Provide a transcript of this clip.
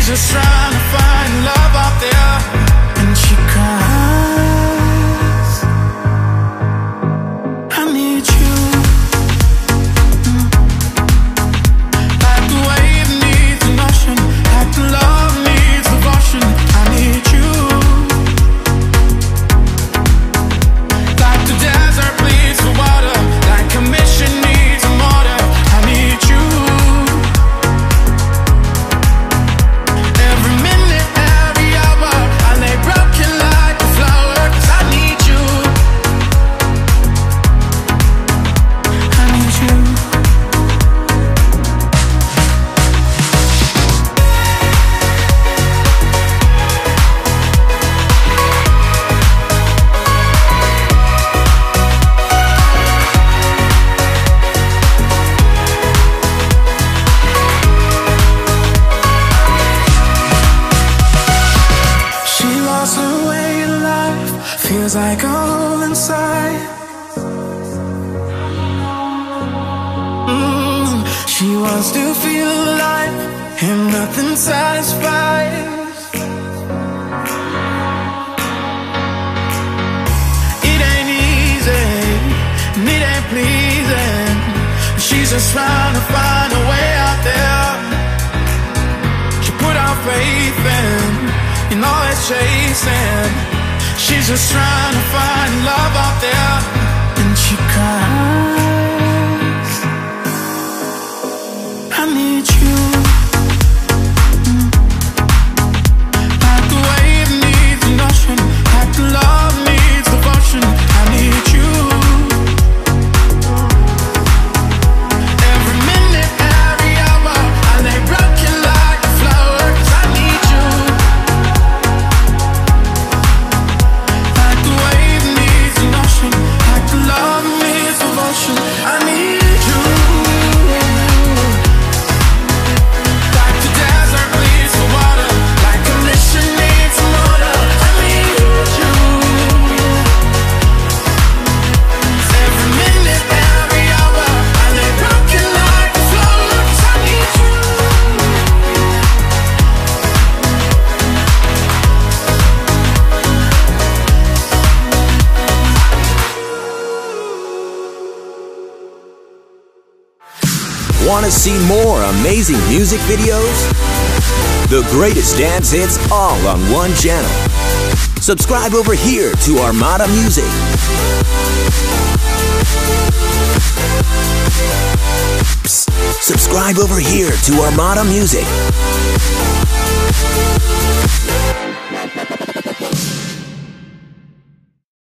just trying to find love out there. And she cries, I need you. Like the wave needs an ocean, like the love needs devotion. I need you. Like the desert bleeds for water, like a mission needs a mortar. I need you. Every minute, every hour, I lay broken like a flower, 'cause I need you. I need you. She lost her way in life, feels like a hole inside. She wants to feel alive, and nothing satisfies. It ain't easy, and it ain't pleasing. She's just trying to find a way out there. She put our faith in all that's chasing. She's just trying to find love out there. And she cries, I need you. Like the wave needs an ocean, like the love needs devotion. I need you. Every minute, every hour, I lay broken like a flower, 'cause I need you. Like the wave needs an ocean, like the love needs devotion. I need you. Like the desert bleeds for water, like a mission needs a mortar. I need you. Every minute, every hour, I lay broken like a flower, 'cause I need you. Want to see more amazing music videos? The greatest dance hits all on one channel. Subscribe over here to Armada Music. Psst, subscribe over here to Armada Music.